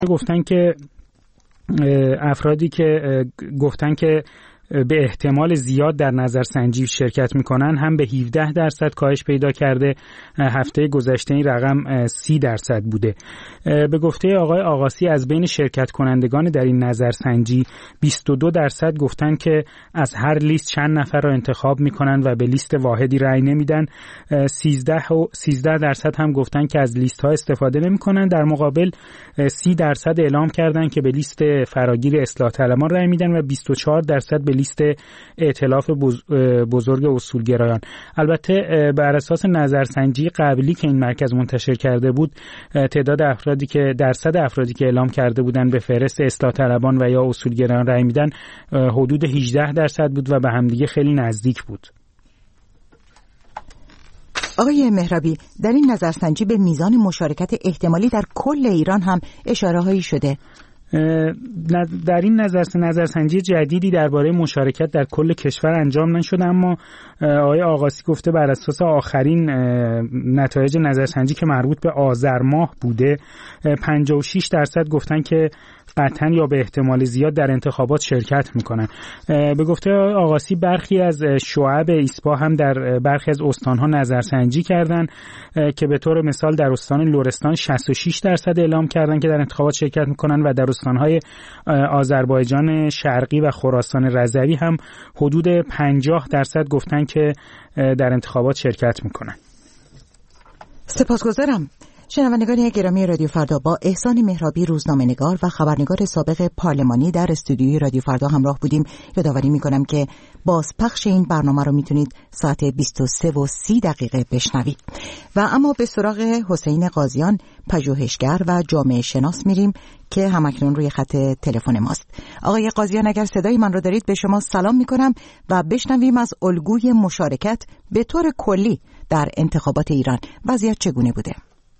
گفتن که افرادی که گفتن که به احتمال زیاد در نظرسنجی شرکت میکنن هم به 17% کاهش پیدا کرده. هفته گذشته این رقم 30% بوده. به گفته آقای آقاسی از بین شرکت کنندگان در این نظرسنجی 22% گفتن که از هر لیست چند نفر را انتخاب میکنن و به لیست واحدی رأی نمیدن. 13% هم گفتن که از لیست ها استفاده نمیکنن. در مقابل 30% اعلام کردن که به لیست فراگیر اصلاح طلبان رأی میدن و 24% به لیست ائتلاف بزرگ اصولگرایان. البته بر اساس نظرسنجی قبلی که این مرکز منتشر کرده بود، تعداد افرادی که درصد افرادی که اعلام کرده بودن به فهرست اصلاح طلبان و یا اصولگرایان رأی میدن حدود 18% بود و به همدیگه خیلی نزدیک بود. آقای مهرابی، در این نظرسنجی به میزان مشارکت احتمالی در کل ایران هم اشاره هایی شده. در این نظرسنجی جدیدی درباره مشارکت در کل کشور انجام نشده، اما آقای آقاسی گفته بر اساس آخرین نتایج نظرسنجی که مربوط به آذر ماه بوده 56% گفتن که قطعاً یا به احتمال زیاد در انتخابات شرکت میکنن. به گفته آقاسی برخی از شعب ایسپا هم در برخی از استانها نظرسنجی کردن که به طور مثال در استان لرستان 66% اعلام کردن که در انتخابات شرکت میکنن و در استانهای آذربایجان شرقی و خراسان رضوی هم حدود 50% گفتن که در انتخابات شرکت میکنن. سپاسگزارم. شنوندگان گرامی رادیو فردا، با احسان مهرابی روزنامه‌نگار و خبرنگار سابق پارلمانی در استودیوی رادیو فردا همراه بودیم. یادآوری می‌کنم که بازپخش این برنامه رو میتونید ساعت 23:30 بشنوید. و اما به سراغ حسین قاضیان، پژوهشگر و جامعه شناس میریم که همکنون روی خط تلفن ماست. آقای قاضیان، اگر صدای من رو دارید به شما سلام می‌کنم و بشنویم از الگوی مشارکت به طور کلی در انتخابات ایران وضعیت چگونه بوده.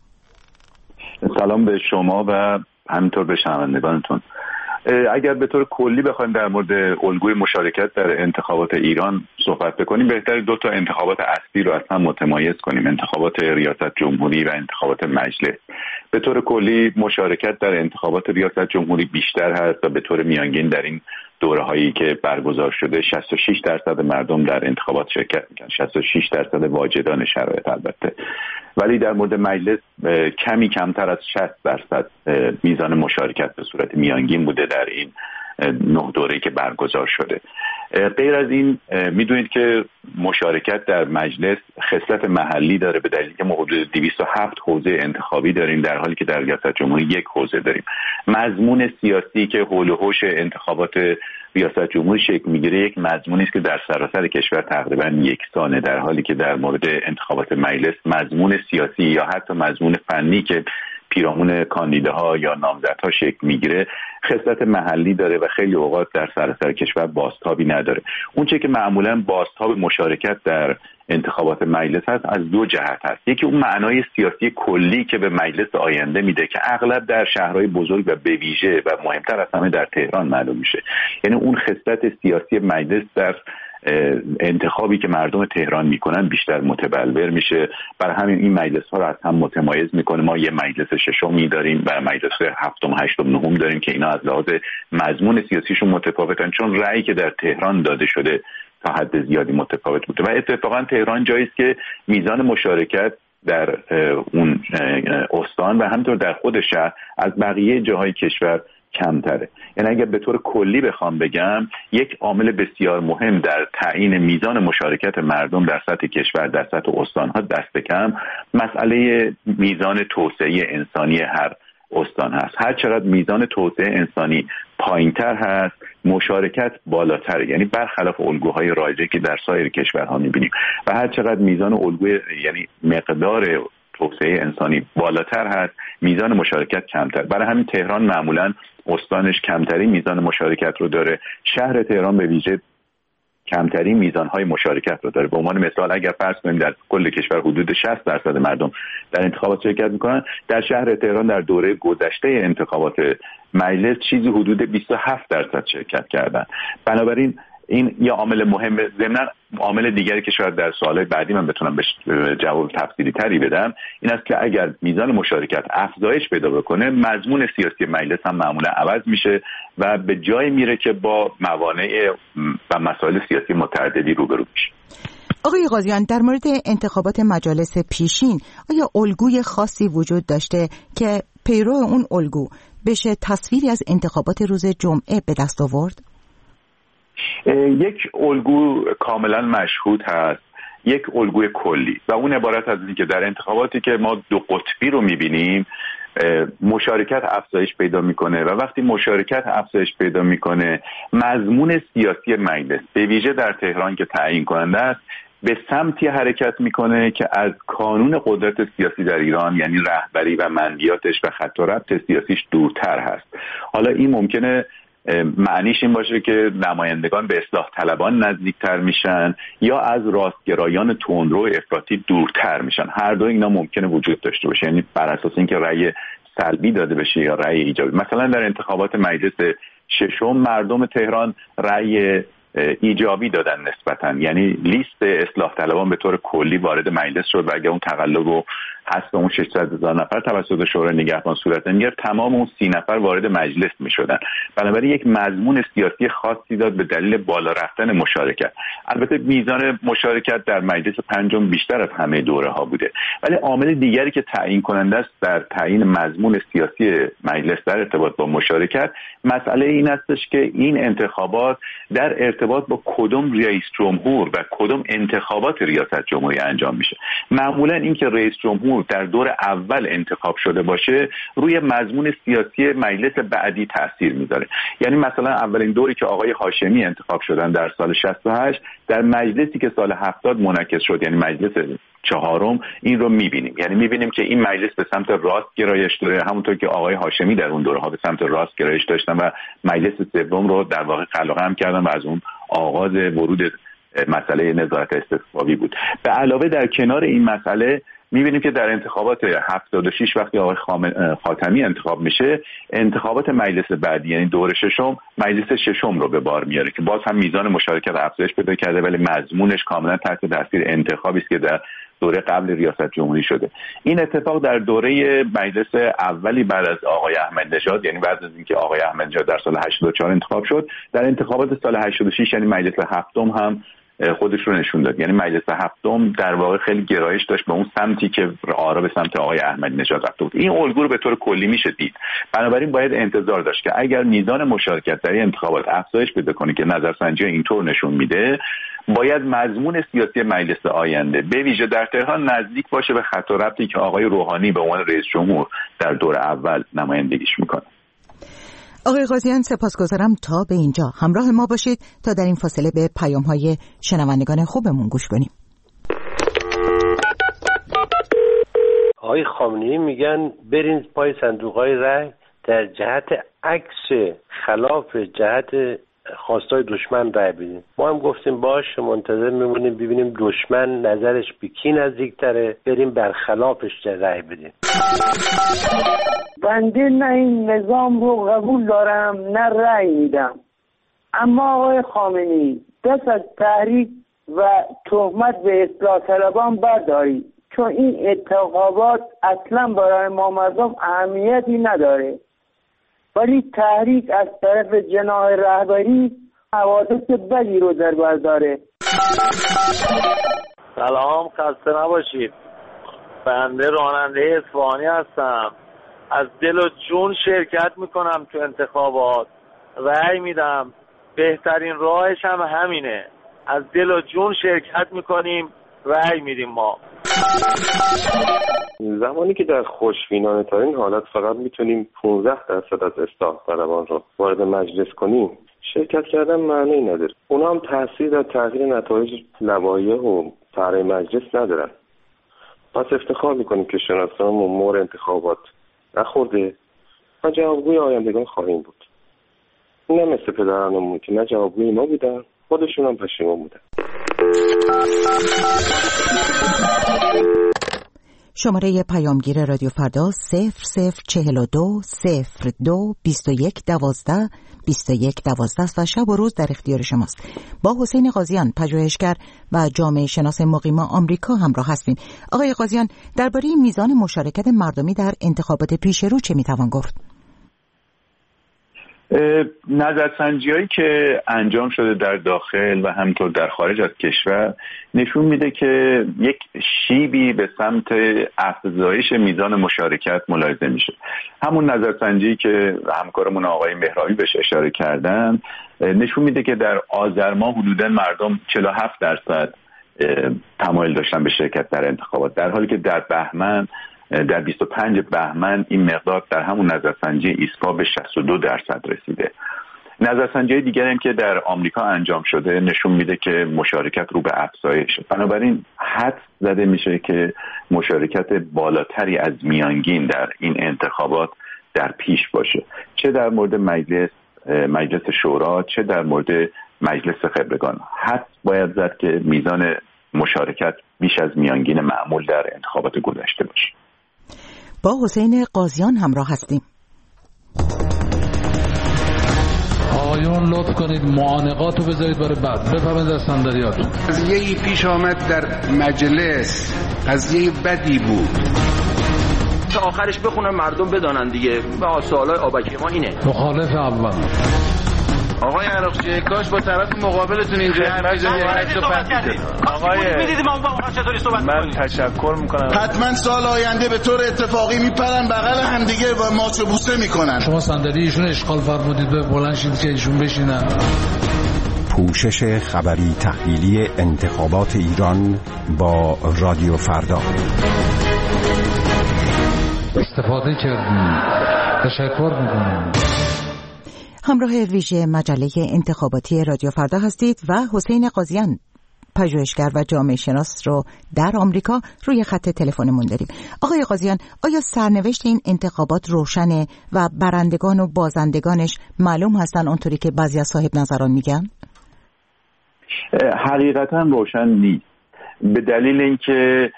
سلام به شما و همینطور به شنوندگانتون. اگر به طور کلی بخوایم در مورد الگوی مشارکت در انتخابات ایران صحبت بکنیم، بهتره دو تا انتخابات اصلی رو از هم متمایز کنیم: انتخابات ریاست جمهوری و انتخابات مجلس. به طور کلی مشارکت در انتخابات ریاست جمهوری بیشتر هست و به طور میانگین در این دوره هایی که برگزار شده 66% مردم در انتخابات شرکت میکنن، 66% واجدان شرایط البته. ولی در مورد مجلس کمی کمتر از 60% میزان مشارکت به صورت میانگین بوده در این 9 دوره‌ای که برگزار شده. غیر از این میدونید که مشارکت در مجلس خصلت محلی داره، به دلیلی که ما حدود 207 حوزه انتخابی داریم، در حالی که در ریاست جمهوری 1 حوزه داریم. مضمون سیاسی که حول و حوش انتخابات ریاست جمهوری شکل میگیره یک مضمونی است که در سراسر کشور تقریبا یکسانه، در حالی که در مورد انتخابات مجلس مضمون سیاسی یا حتی مضمون فنی که پیرامون کاندیداها یا نامزدها شکل میگیره خصلت محلی داره و خیلی اوقات در سراسر کشور بازتابی نداره. اون چه که معمولا بازتاب مشارکت در انتخابات مجلس هست از 2 جهت هست. یکی اون معنای سیاسی کلی که به مجلس آینده میده که اغلب در شهرهای بزرگ و به ویژه و مهمتر از همه در تهران معلوم میشه، یعنی اون خصلت سیاسی مجلس در انتخابی که مردم تهران میکنن بیشتر متبلور میشه. برای همین این مجلس ها رو از هم متمایز میکنه. ما یه مجلس ششمی داریم و مجلس هفتم، هشتم، نهم داریم که اینا از لحاظ مضمون سیاسیشون متفاوتن، چون رأیی که در تهران داده شده تا حد زیادی متفاوت بوده و اتفاقا تهران جایی است که میزان مشارکت در اون استان و همینطور در خود شهر از بقیه جاهای کشور کمتره. یعنی اگر به طور کلی بخوام بگم، یک عامل بسیار مهم در تعیین میزان مشارکت مردم در سطح کشور، در سطح استان‌ها دست کم مسئله میزان توسعه انسانی هر استان هست. هر چقدر میزان توسعه انسانی پایین‌تر هست، مشارکت بالاتره، یعنی برخلاف الگوهای رایجی که در سایر کشورها می‌بینیم. و هر چقدر میزان الگوی یعنی مقدار توسعه انسانی بالاتر هست، میزان مشارکت کمتر. برای همین تهران معمولاً استانش کمترین میزان مشارکت رو داره. شهر تهران به ویژه کمترین میزانهای مشارکت رو داره. به عنوان مثال اگر فرض کنیم در کل کشور حدود 60% مردم در انتخابات شرکت میکنن، در شهر تهران در دوره گذشته انتخابات مجلس چیزی حدود 27% شرکت کردن. بنابراین این یا عامل مهم. ضمن عامل دیگری که شاید در سوالات بعدی من بتونم بهش جواب تفصیلی تری بدم این است که اگر میزان مشارکت افزایش پیدا بکنه مضمون سیاسی مجلس هم معمولا عوض میشه و به جای میره که با موانع و مسائل سیاسی متعددی روبرو میشه. آقای قاضیان، در مورد انتخابات مجالس پیشین آیا الگوی خاصی وجود داشته که پیرو اون الگو بشه تصویری از انتخابات روز جمعه به دست آورد؟ یک الگو کاملا مشهود هست، یک الگوی کلی و اون عبارت از این که در انتخاباتی که ما دو قطبی رو میبینیم مشارکت افزایش پیدا میکنه و وقتی مشارکت افزایش پیدا میکنه مضمون سیاسی مجلس به ویژه در تهران که تعیین کننده است به سمتی حرکت میکنه که از کانون قدرت سیاسی در ایران یعنی رهبری و مندیاتش و خط و ربط سیاسیش دورتر هست. حالا این ممکنه معنیش این باشه که نمایندگان به اصلاح طلبان نزدیکتر میشن یا از راستگرایان تندرو افراطی دورتر میشن. هر دو اینا ممکنه وجود داشته باشه، یعنی بر اساس اینکه رأی سلبی داده بشه یا رأی ایجابی. مثلا در انتخابات مجلس ششم مردم تهران رأی ایجابی دادن نسبتاً، یعنی لیست اصلاح طلبان به طور کلی وارد مجلس شد و اگه اون تقلب و حذف اون 600,000 نفر توسط شورای نگهبان صورت نمی‌گرفت تمام اون 30 نفر وارد مجلس می‌شدن. بنابراین یک مضمون سیاسی خاصی داد به دلیل بالا رفتن مشارکت. البته میزان مشارکت در مجلس پنجم بیشتر از همه دوره‌ها بوده، ولی عامل دیگری که تعیین کننده است در تعیین مضمون سیاسی مجلس در ارتباط با مشارکت مسئله این استش که این انتخابات در ارتباط با کدوم رئیس جمهور و کدوم انتخابات ریاست جمهوری انجام میشه. معمولا اینکه رئیس جمهور در دور اول انتخاب شده باشه روی مضمون سیاسی مجلس بعدی تاثیر میذاره. یعنی مثلا اولین دوری که آقای هاشمی انتخاب شدن در سال 68 در مجلسی که سال 70 منعکس شد، یعنی مجلس چهارم، این رو میبینیم. یعنی میبینیم که این مجلس به سمت راست گرایش داره، همونطور که آقای هاشمی در اون دورها به سمت راست گرایش داشتن و مجلس سوم رو در واقع قلقم کردن و از اون آغاز ورود مسئله نظارت استثبابی بود. به علاوه در کنار این مسئله می‌بینیم که در انتخابات 76 وقتی آقای خاتمی انتخاب میشه، انتخابات مجلس بعدی یعنی دور ششم مجلس ششم رو به بار میاره که باز هم میزان مشارکت افزایش پیدا کرده ولی مضمونش کاملا تحت تاثیر انتخابی است که در دوره قبل ریاست جمهوری شده. این اتفاق در دوره مجلس اولی بعد از آقای احمدی نژاد، یعنی بعد از اینکه آقای احمدی نژاد در سال 84 انتخاب شد، در انتخابات سال 86 یعنی مجلس هفتم هم خودش رو نشون داد. یعنی مجلس هفتم در واقع خیلی گرایش داشت به اون سمتی که آرا به سمت آقای احمدی نژاد رفته بود. این الگو رو به طور کلی میشه دید. بنابراین باید انتظار داشت که اگر میزان مشارکت در این انتخابات افزایش پیدا کنه که نظرسنجی اینطور نشون میده، باید مضمون سیاسی مجلس آینده به ویژه در تهران نزدیک باشه به خط و ربطی که آقای روحانی به عنوان رئیس جمهور در دور اول نمایندگیش میکنه. آقای قاضیان سپاسگزارم تا به اینجا همراه ما باشید تا در این فاصله به پیام‌های شنوندگان خوبمون گوش کنیم. آقای خامنه‌ای میگن برین پای صندوق‌های رای در جهت عکس خلاف جهت خواستای دشمن رای بدین. ما هم گفتیم باش، منتظر میمونیم ببینیم دشمن نظرش به کی نزدیک‌تره، بریم برخلافش رای بدیم. بنده نه این نظام رو قبول دارم نه رأی میدم، اما آقای خامنه‌ای دست از تحریک و تهمت به اصلاح طلبان بردارید، چون این انتخابات اصلا برای ما مردم اهمیتی نداره، ولی تحریک از طرف جناح رهبری حوادث بدی رو در بر داره. سلام، خسته نباشید. بنده راننده اصفهانی هستم. از دل و جون شرکت میکنم تو انتخابات، رأی میدم. بهترین راهش هم همینه، از دل و جون شرکت میکنیم، رأی میدیم. ما زمانی که در خوشبینانه ترین حالت فقط میتونیم 15% از اصلاح طلبان رو وارد مجلس کنیم، شرکت کردن معنی نداره. اونا هم تاثیر در تغییر نتایج لوایح و طرح مجلس ندارن. پس افتخار میکنیم که شناسانمون مور انتخابات نخورده و جوابگوی آیندگان خواهیم بود. نه مثل پدرانمون که نه جوابگوی ما بودن، خودشون هم پشیمان بودن. شماره پیامگیر رادیو فردا 0042 02 21 12 21 12 است و شب و روز در اختیار شماست. با حسین قاضیان پژوهشگر و جامعه شناس مقیم آمریکا همراه هستیم. آقای قاضیان، درباره میزان مشارکت مردمی در انتخابات پیش رو چه میتوان گفت؟ نظرسنجی‌هایی که انجام شده در داخل و همینطور در خارج از کشور نشون میده که یک شیبی به سمت افزایش میزان مشارکت ملاحظه میشه. همون نظرسنجی که همکارمون آقای مهرابی بهش اشاره کردن نشون میده که در آذر ماه حدوداً مردم 47% تمایل داشتن به شرکت در انتخابات، در حالی که در بهمن در 25 بهمن این مقدار در همون نظرسنجی ایسپا به 62% رسیده. نظرسنجی دیگری هم که در آمریکا انجام شده نشون میده که مشارکت رو به افزایش. بنابراین حدس زده میشه که مشارکت بالاتری از میانگین در این انتخابات در پیش باشه، چه در مورد مجلس شورا، چه در مورد مجلس خبرگان. حدس باید زد که میزان مشارکت بیش از میانگین معمول در انتخابات گذشته باشه. با حسین قاضیان همراه هستیم. آقایون لطف کنید معانقات رو بذارید برای بعد. بفرمایید از صندلیاتون. قضیه‌ای پیش آمد در مجلس، قضیه بدی بود. تا آخرش بخونن مردم بدانن دیگه. به سوالای آبکی ما اینه. مخالف اول. آقای عراقچی کاش با طرف مقابلتون اینجا حرف بزنید. آقای می‌دیدیم ما چطوری صحبت من تشکر می‌کنم. حتما سال آینده به طور اتفاقی میپرن بغل همدیگه و ماچ و بوسه میکنن. شما صندلی ایشون اشغال فرمودید به بلند شید که ایشون بشینن. پوشش خبری تحلیلی انتخابات ایران با رادیو فردا. استفاده کردیم. تشکر می‌کنم. همراه ویژه مجله انتخاباتی رادیو فردا هستید و حسین قاضیان پژوهشگر و جامعه شناس رو در آمریکا روی خط تلفنمون داریم. آقای قاضیان، آیا سرنوشت این انتخابات روشنه و برندگان و بازندگانش معلوم هستن اونطوری که بعضی از صاحب نظران میگن؟ حقیقتا روشن نیست، به دلیل اینکه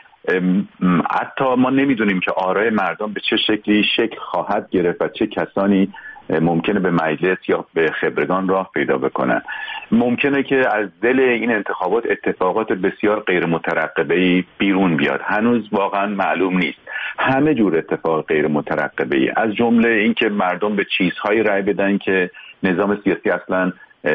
حتی ما نمیدونیم که آرای مردم به چه شکلی شکل خواهد گرفت و چه کسانی ممکنه به مجلس یا به خبرگان راه پیدا بکنن. ممکنه که از دل این انتخابات اتفاقات بسیار غیر مترقبه‌ای بیرون بیاد. هنوز واقعا معلوم نیست. همه جور اتفاق غیر مترقبه‌ای، از جمله اینکه مردم به چیزهایی رأی بدن که نظام سیاسی اصلا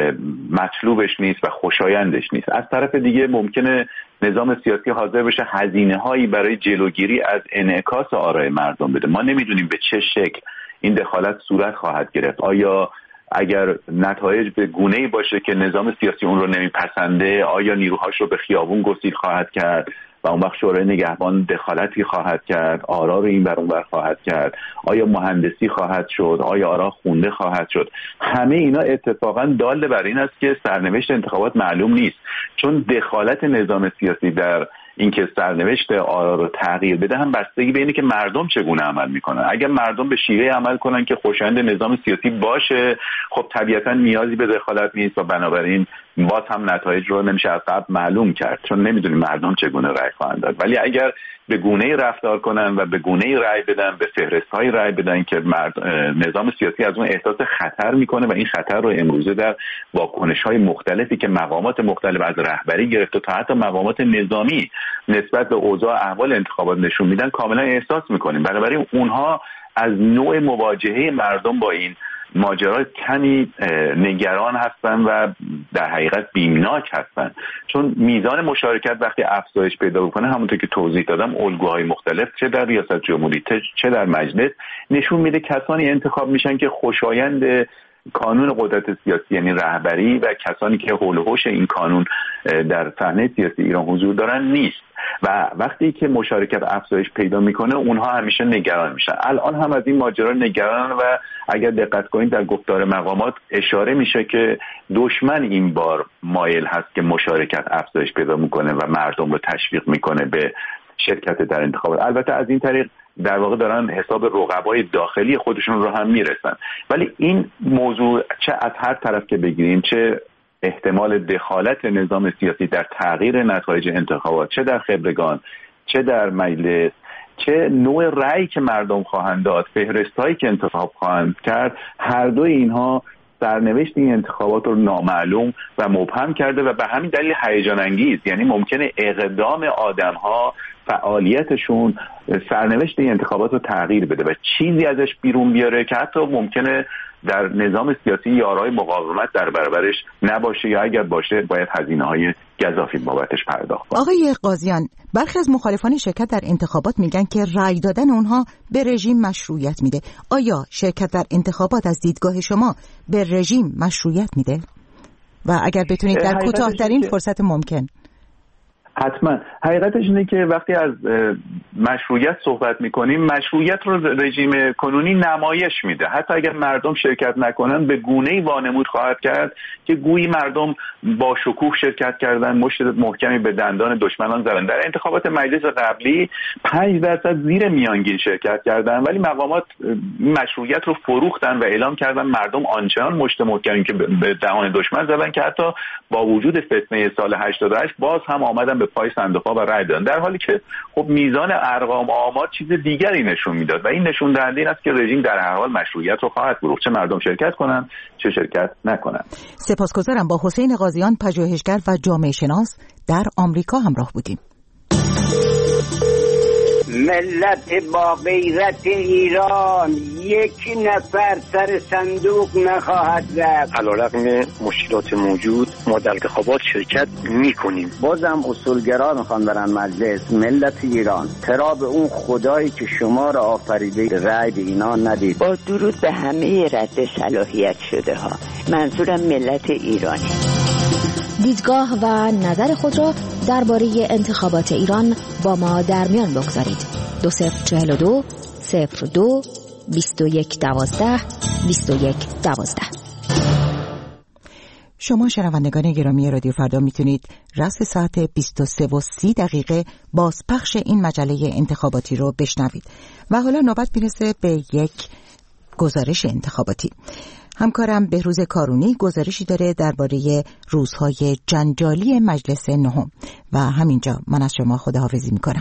مطلوبش نیست و خوشایندش نیست. از طرف دیگه ممکنه نظام سیاسی حاضر بشه هزینه‌هایی برای جلوگیری از انعکاس آرای مردم بده. ما نمیدونیم به چه شکل این دخالت صورت خواهد گرفت. آیا اگر نتایج به گونه‌ای باشه که نظام سیاسی اون رو نمیپسنده، آیا نیروهاش رو به خیابون گسیل خواهد کرد و اون وقت شورای نگهبان دخالتی خواهد کرد، آرا رو این بر اون بر خواهد کرد، آیا مهندسی خواهد شد، آیا آرا خونده خواهد شد؟ همه اینا اتفاقا دال بر این است که سرنوشت انتخابات معلوم نیست، چون دخالت نظام سیاسی در اینکه سرنوشت آرا رو تغییر بده هم بستگی به اینه که مردم چگونه عمل میکنن. اگر مردم به شیوه عمل کنن که خوشایند نظام سیاسی باشه، خب طبیعتا نیازی به دخالت نیست و بنابراین باز هم نتایج رو نمیشه از قبل معلوم کرد، چون نمیدونیم مردم چگونه رأی خواهند داد. ولی اگر به گونه‌ای رفتار کنن و به گونه‌ای رأی بدن، به فهرست‌های رأی بدن که نظام سیاسی از اون احساس خطر میکنه و این خطر رو امروزه در واکنش‌های مختلفی که مقامات مختلف از رهبری گرفته تا حتی مقامات نظامی نسبت به اوضاع احوال انتخابات نشون میدن کاملا احساس میکنیم. بنابراین اونها از نوع مواجهه مردم با این ماجرا کمی نگران هستن و در حقیقت بیمناک هستن، چون میزان مشارکت وقتی افزایش پیدا بکنه، همونطور که توضیح دادم، الگوهای مختلف چه در ریاست جمهوری چه در مجلس نشون میده کسانی انتخاب میشن که خوشایند کانون قدرت سیاسی یعنی رهبری و کسانی که حول و حوش این کانون در صحنه سیاسی ایران حضور دارن نیست و وقتی که مشارکت افزایش پیدا میکنه اونها همیشه نگران میشن. الان هم از این ماجرا نگران و اگر دقت کنید در گفتار مقامات اشاره میشه که دشمن این بار مایل هست که مشارکت افزایش پیدا میکنه و مردم رو تشویق میکنه به شرکت در انتخابات. البته از این طریق در واقع دارن حساب رقبای داخلی خودشون رو هم میرسن. ولی این موضوع چه از هر طرف که بگیریم، چه احتمال دخالت نظام سیاسی در تغییر نتایج انتخابات، چه در خبرگان چه در مجلس، چه نوع رأی که مردم خواهند داد، فهرست‌هایی که انتخاب خواهند کرد، هر دوی اینها سرنوشت این انتخابات رو نامعلوم و مبهم کرده و به همین دلیل هیجان انگیز، یعنی ممکنه اقدام آدم‌ها، فعالیتشون سرنوشت این انتخابات رو تغییر بده و چیزی ازش بیرون بیاره که حتی ممکنه در نظام سیاسی یارای مقاومت در برابرش نباشه یا اگر باشه باید هزینه‌های گزافی بابتش پرداخت کنه. آقای قاضیان، برخی از مخالفان شرکت در انتخابات میگن که رأی دادن اونها به رژیم مشروعیت میده. آیا شرکت در انتخابات از دیدگاه شما به رژیم مشروعیت میده؟ و اگر بتونید در کوتاه‌ترین فرصت ممکن. حتما حقیقتش اینه که وقتی از مشروعیت صحبت میکنیم، مشروعیت رو رژیم کنونی نمایش میده. حتی اگر مردم شرکت نکنن به گونه‌ای وانمود خواهد کرد که گویی مردم با شکوه شرکت کردن، مشت محکمی به دندان دشمنان زدن. در انتخابات مجلس قبلی 5% زیر میانگین شرکت کردن، ولی مقامات مشروعیت رو فروختن و اعلام کردن مردم آنچنان مشت محکمی که به دهان دشمن زدن که حتی با وجود فتنه سال 88 باز هم آمدن به پای صندوق‌ها و رأی دادن، در حالی که خب میزان ارقام آمار چیز دیگری نشون میداد و این نشون دهنده این است که رژیم در هر حال مشروعیت رو خواهد فروخت، چه مردم شرکت کنن چه شرکت نکنن. سپاسگزارم. با حسین قاضیان، پژوهشگر و جامعه شناس در آمریکا همراه بودیم. ملت با غیرت ایران یک نفر سر صندوق نخواهد رفت. علیرغم مشکلات موجود ما در انتخابات شرکت میکنیم. بازم اصولگرا میخوان برن مجلس. ملت ایران ترا به اون خدایی که شما را آفریده رأی به اینا ندید. با درود به همه رد صلاحیت شده ها، منظورم ملت ایرانی. دیدگاه و نظر خود را درباره انتخابات ایران با ما در میان بگذارید. 2042 02 21 12 21 12. شما شنوندگان گرامی رادیو فردا میتونید رأس ساعت 23:30 بازپخش این مجله انتخاباتی رو بشنوید. و حالا نوبت میرسه به یک گزارش انتخاباتی. همکارم بهروز کارونی گزارشی داره درباره روزهای جنجالی مجلس نهم و همینجا من از شما خداحافظی میکنم.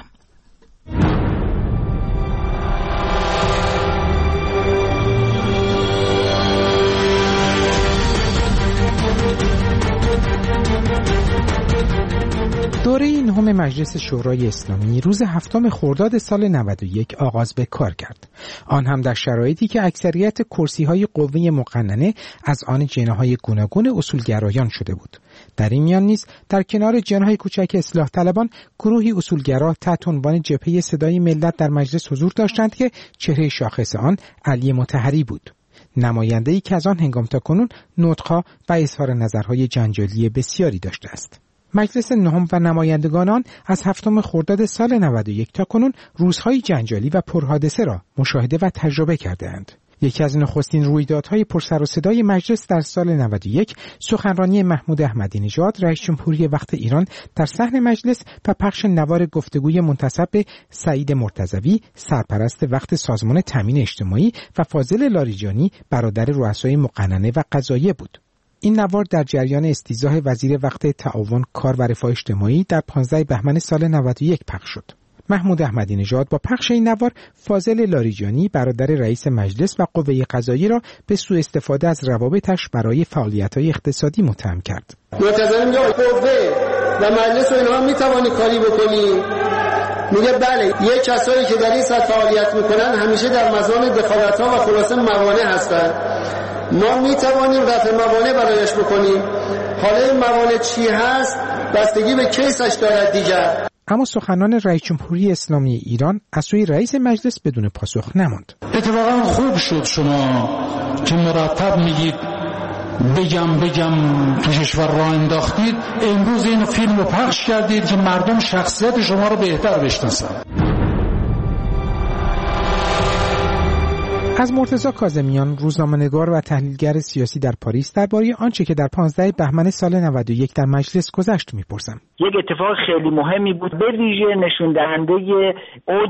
دوره نهم مجلس شورای اسلامی روز 7 خرداد سال 91 آغاز به کار کرد. آن هم در شرایطی که اکثریت کرسی‌های قوه مقننه از آن جناح‌های گوناگون اصولگرایان شده بود. در این میان نیز در کنار جناح کوچک اصلاح طلبان گروهی اصولگرا تحت عنوان جبهه صدای ملت در مجلس حضور داشتند که چهره شاخص آن علی مطهری بود. نماینده‌ای که از آن هنگام تاکنون نطق‌ها و اظهار نظرهای جنجالی بسیاری داشته است. مجلس نهم و نمایندگان آن از 7 خرداد سال 91 تا کنون روزهای جنجالی و پرحادثه را مشاهده و تجربه کرده‌اند. یکی از نخستین رویدادهای پرسر و صدای مجلس در سال 91 سخنرانی محمود احمدی نژاد رئیس جمهوری وقت ایران در صحن مجلس و پخش نوار گفتگوی منتسب به سعید مرتضوی سرپرست وقت سازمان تامین اجتماعی و فاضل لاریجانی برادر رؤسای مقننه و قضاییه بود. این نوار در جریان استیضاح وزیر وقت تعاون کار و رفاه اجتماعی در 15 بهمن سال 91 پخش شد. محمود احمدی نژاد با پخش این نوار فاضل لاریجانی برادر رئیس مجلس و قوه قضاییه را به سوء استفاده از روابطش برای فعالیت‌های اقتصادی متهم کرد. معترضان میگه قوه و مجلس و اینها میتوانی کاری بکنی؟ میگه بله، یک کسایی که در این سطح فعالیت میکنن همیشه در مزان دخالت‌ها و خلاصه موانع هستند. ما میتوانیم رفع موانع برایش بکنیم. حالا این موانع چی هست بستگی به کیسش دارد دیگر. اما سخنان رئیس جمهوری اسلامی ایران از سوی رئیس مجلس بدون پاسخ نماند. اتفاقا خوب شد شما که مرتب میگید بگم تو کشور راه انداختید، امروز این فیلم رو پخش کردید که مردم شخصیت شما رو بهتر بشناسن. از مرتضی کاظمیان، روزنامه‌نگار و تحلیلگر سیاسی در پاریس، درباره آنچه که در 15 بهمن سال 91 در مجلس گذشت می‌پرسم. یک اتفاق خیلی مهمی بود، به ویژه نشون دهنده اوج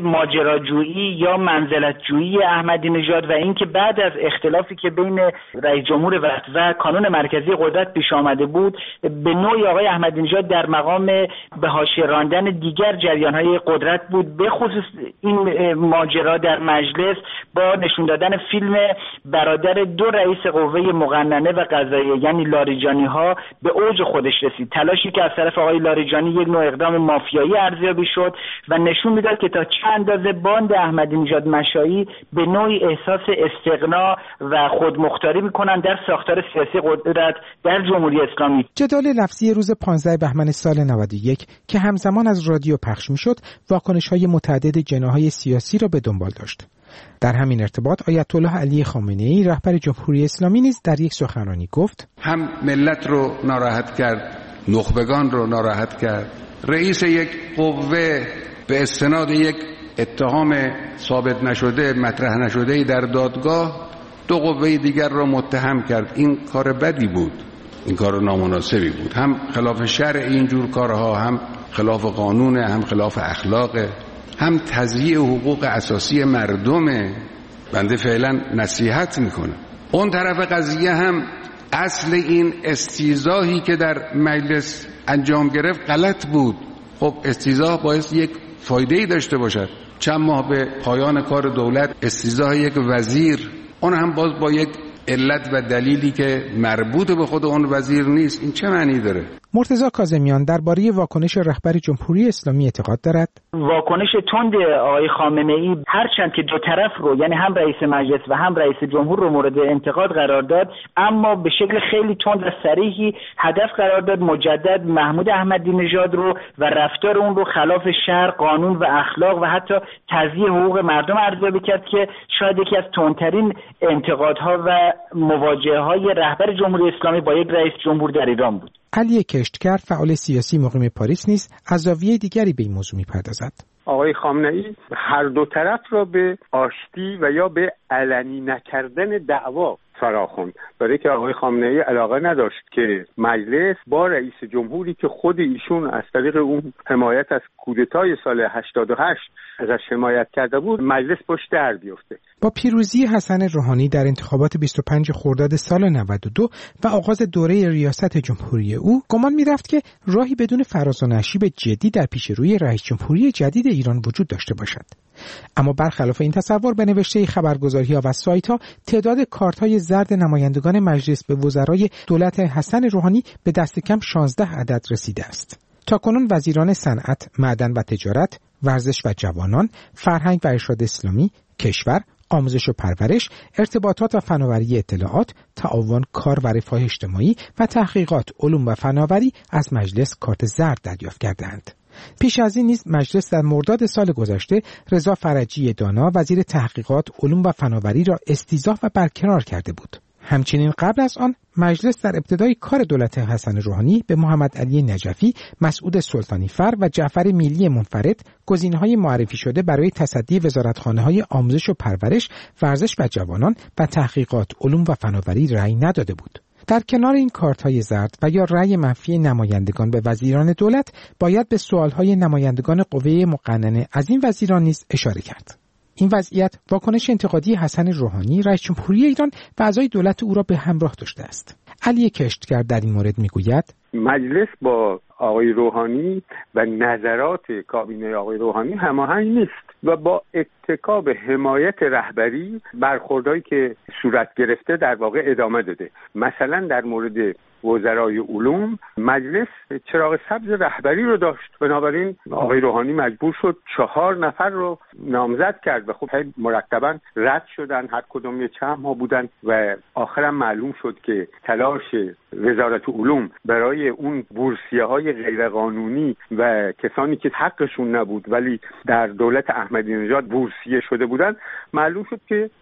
ماجراجویی یا منزلت‌جویی احمدی نژاد و اینکه بعد از اختلافی که بین رئیس جمهور وقت و کانون مرکزی قدرت پیش آمده بود، به نوعی آقای احمدی نژاد در مقام به حاشیه راندن دیگر جریان‌های قدرت بود. به خصوص این ماجرا در مجلس با نشون دادن فیلم برادر دو رئیس قوه مقننه و قضاییه یعنی لاریجانی ها به اوج خودش رسید. تلاشی که از طرف آقای لاریجانی یک نوع اقدام مافیایی ارزیابی شد و نشون میداد که تا چه اندازه باند احمدی نژاد مشایی به نوعی احساس استغنا و خودمختاری میکنن در ساختار سیاسی قدرت در جمهوری اسلامی. جدال لفظی روز 15 بهمن سال 91 که همزمان از رادیو پخش میشد، واکنش‌های متعدد جناح‌های سیاسی را به دنبال داشت. در همین ارتباط آیت الله علی خامنه‌ای رهبر جمهوری اسلامی نیز در یک سخنرانی گفت: هم ملت رو ناراحت کرد، نخبگان رو ناراحت کرد. رئیس یک قوه به استناد یک اتهام ثابت نشده، مطرح نشده در دادگاه دو قوه دیگر رو متهم کرد. این کار بدی بود، این کار نامناسبی بود، هم خلاف شرع اینجور کارها، هم خلاف قانون، هم خلاف اخلاقه، هم تضییع حقوق اساسی مردمه. بنده فعلا نصیحت میکنم. اون طرف قضیه هم اصل این استیضاحی که در مجلس انجام گرفت غلط بود. خب استیضاح باعث یک فایده‌ای داشته باشد. چند ماه به پایان کار دولت استیضاح یک وزیر، اون هم باز با یک علت و دلیلی که مربوط به خود اون وزیر نیست، این چه معنی داره؟ مرتضی کاظمیان درباره واکنش رهبر جمهوری اسلامی اعتقاد دارد واکنش تند آقای خامنه‌ای هرچند که دو طرف رو یعنی هم رئیس مجلس و هم رئیس جمهور رو مورد انتقاد قرار داد، اما به شکل خیلی تند و صریحی هدف قرار داد مجدد محمود احمدی نژاد رو و رفتار اون رو خلاف شرع، قانون و اخلاق و حتی تضییع حقوق مردم ارزیابی کرد که شاید یکی از تندترین انتقادها و مواجهه‌های رهبر جمهوری اسلامی با یک رئیس جمهور در ایران بود. علی کشتکر، فعال سیاسی مقیم پاریس نیز از زاویه دیگری به این موضوع می‌پردازد. آقای خامنه‌ای هر دو طرف را به آشتی و یا به علنی نکردن دعوا فراخوند، برای که آقای خامنه‌ای علاقه نداشت که مجلس با رئیس جمهوری که خود ایشون از طریق اون حمایت از کودتای سال 88 ازش حمایت کرده بود، مجلس باش در بیفته. با پیروزی حسن روحانی در انتخابات 25 خرداد سال 92 و آغاز دوره ریاست جمهوری او، گمان می‌رفت که راهی بدون فراز و نشیب جدی در پیش روی رئیس جمهوری جدید ایران وجود داشته باشد. اما برخلاف این تصور، به نوشته خبرگزاری‌ها و سایت‌ها تعداد کارت‌های زرد نمایندگان مجلس به وزرای دولت حسن روحانی به دست کم 16 عدد رسیده است. تاکنون وزیران صنعت، معدن و تجارت، ورزش و جوانان، فرهنگ و ارشاد اسلامی، کشور، آموزش و پرورش، ارتباطات و فناوری اطلاعات، تعاون، کار و رفاه اجتماعی و تحقیقات، علوم و فناوری از مجلس کارت زرد دریافت کردند. پیش از این نیز مجلس در مرداد سال گذشته رضا فرجی دانا وزیر تحقیقات، علوم و فناوری را استیضاح و برکنار کرده بود. همچنین قبل از آن مجلس در ابتدای کار دولت حسن روحانی به محمد علی نجفی، مسعود سلطانی فر و جعفر میلی منفرد گزینه‌های معرفی شده برای تصدی وزارتخانه‌های آموزش و پرورش، ورزش و جوانان و تحقیقات، علوم و فناوری رأی نداده بود. در کنار این کارت‌های زرد و یا رأی منفی نمایندگان به وزیران دولت، باید به سوال‌های نمایندگان قوه مقننه از این وزیران نیز اشاره کرد. این وضعیت واکنش انتقادی حسن روحانی، رئیس جمهوری ایران و اعضای دولت او را به همراه داشته است. علی کشتکر در این مورد میگوید: مجلس با آقای روحانی و نظرات کابینه آقای روحانی هماهنگ نیست و با اتکا به حمایت رهبری برخوردهایی که صورت گرفته در واقع ادامه داده. مثلا در مورد وزرای علوم مجلس چراغ سبز رهبری رو داشت، بنابراین آقای روحانی مجبور شد 4 نفر رو نامزد کرد و خب مرتبا رد شدن، هر کدوم یه چند ماه بودن و آخرم معلوم شد که تلاش وزارت علوم برای اون بورسیه‌های غیرقانونی و کسانی که حقشون نبود ولی در دولت احمدی نژاد بورسیه شده بودن، معلوم شد که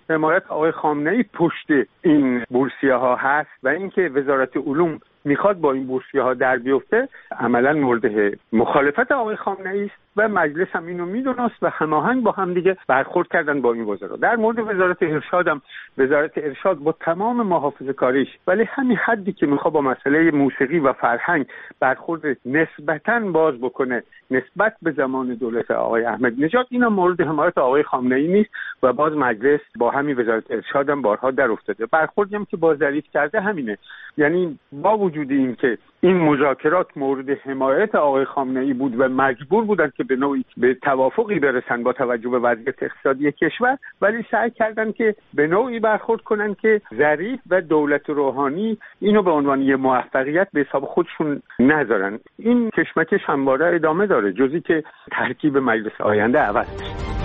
حمایت آقای خامنه‌ای پشت این بورسیه‌ها هست و اینکه وزارت علوم میخواد با این بورسیه‌ها در بیفته عملاً مورد مخالفت آقای خامنه‌ای است و مجلس هم اینو میدونست و هماهنگ با هم دیگه برخورد کردن با این وزرا. در مورد وزارت ارشاد هم وزارت ارشاد با تمام محافظه‌کاریش ولی همین حدی که میخواد با مسئله موسیقی و فرهنگ برخورد نسبتاً باز بکنه نسبت به زمان دولت آقای احمدی نژاد، اینا مورد حمایت آقای خامنه‌ای نیست و باز مجلس با همین وزارت ارشاد هم بارها در افتاده. برخوردی هم که با ظریف کرده همینه، یعنی با وجود این که این مذاکرات مورد حمایت آقای خامنه‌ای بود و مجبور بودن که به نوعی به توافقی برسن با توجه به وضعیت اقتصادی کشور، ولی سعی کردن که به نوعی برخورد کنن که ظریف و دولت روحانی اینو به عنوان یه موفقیت به حساب خودشون نذارن. این کشمکش همواره ادامه داره جزی که ترکیب مجلس آینده عوض بشه.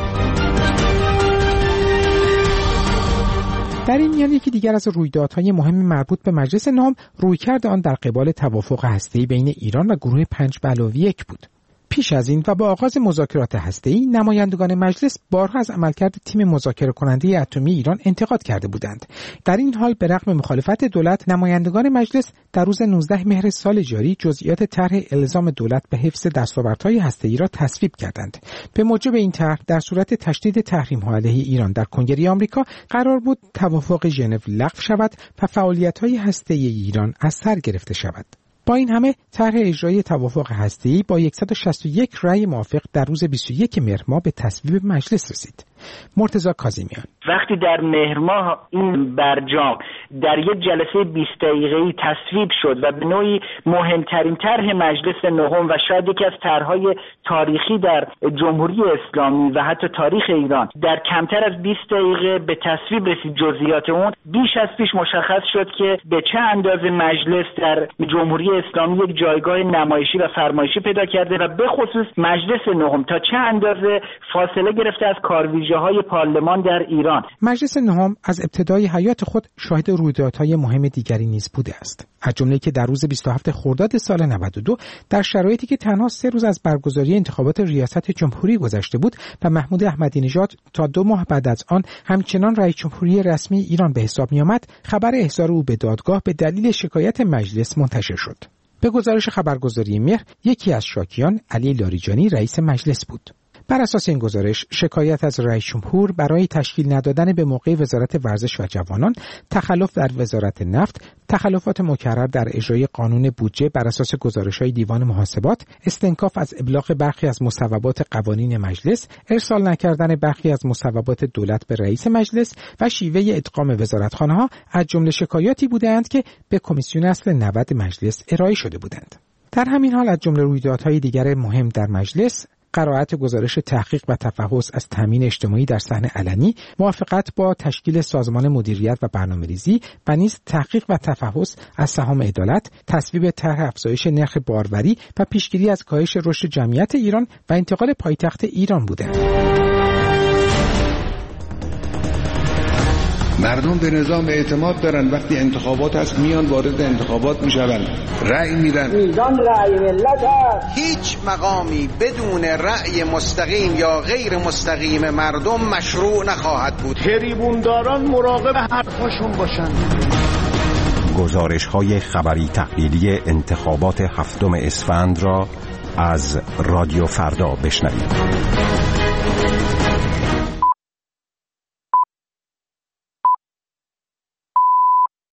در این میان یکی دیگر از رویدادهای مهم مربوط به مجلس نهم رویکرد آن در قبال توافق هسته‌ای بین ایران و گروه 5+1 بود. پیش از این و با آغاز مذاکرات هسته‌ای نمایندگان مجلس بارها از عملکرد تیم مذاکره کننده اتمی ایران انتقاد کرده بودند. در این حال به رغم مخالفت دولت نمایندگان مجلس در روز 19 مهر سال جاری جزئیات طرح الزام دولت به حفظ دستاوردهای هسته‌ای را تصویب کردند. به موجب این طرح در صورت تشدید تحریم‌ها علیه ایران در کنگره آمریکا قرار بود توافق ژنو لغو شود و فعالیت‌های هسته‌ای ایران از سر گرفته شود. با این همه طرح اجرایی توافق هسته‌ای با 161 رأی موافق در روز 21 مهر ماه به تصویب مجلس رسید. مرتضی کاظمیان: وقتی در مهر ماه این برجام در یک جلسه 20 دقیقه‌ای تصویب شد و به نوعی مهمترین طرح مجلس نهم و شاید یکی از طرح‌های تاریخی در جمهوری اسلامی و حتی تاریخ ایران در کمتر از 20 دقیقه به تصویب رسید، جزئیات اون بیش از پیش مشخص شد که به چه اندازه مجلس در جمهوری اسلامی یک جایگاه نمایشی و فرمایشی پیدا کرده و به خصوص مجلس نهم تا چه اندازه فاصله گرفته از کارویژه‌های پارلمان در ایران. مجلس نهم از ابتدای حیات خود شاهد رویدادهای مهم دیگری نیز بوده است، از جمله که در روز 27 خرداد سال 92 در شرایطی که تنها 3 روز از برگزاری انتخابات ریاست جمهوری گذشته بود و محمود احمدی نژاد تا 2 ماه بعد از آن همچنان رئیس جمهوری رسمی ایران به حساب می‌آمد، خبر احضار او به دادگاه به دلیل شکایت مجلس منتشر شد. به گزارش خبرگزاری مهر، یکی از شاکیان علی لاریجانی رئیس مجلس بود. بر اساس این گزارش، شکایت از رئیس جمهور برای تشکیل ندادن به موقع وزارت ورزش و جوانان، تخلف در وزارت نفت، تخلفات مکرر در اجرای قانون بودجه بر اساس گزارش‌های دیوان محاسبات، استنکاف از ابلاغ برخی از مصوبات قوانین مجلس، ارسال نکردن برخی از مصوبات دولت به رئیس مجلس و شیوه ادغام وزارتخانه‌ها از جمله شکایاتی بودند که به کمیسیون اصل 90 مجلس ارائه شده بودند. در همین حال از جمله رویدادهای دیگر مهم در مجلس، قرائت گزارش تحقیق و تفحص از تامین اجتماعی در صحن علنی، موافقت با تشکیل سازمان مدیریت و برنامه‌ریزی و نیز تحقیق و تفحص از سهام عدالت، تصویب طرح افزایش نرخ باروری و پیشگیری از کاهش رشد جمعیت ایران و انتقال پایتخت ایران بودند. مردم به نظام اعتماد دارن، وقتی انتخابات هست میان وارد انتخابات میشون، رأی میدن. میزان رأی ملت هست. هیچ مقامی بدون رأی مستقیم یا غیر مستقیم مردم مشروع نخواهد بود. تریبونداران مراقب حرفاشون باشن. گزارش‌های خبری تحلیلی انتخابات 7 اسفند را از رادیو فردا بشنوید.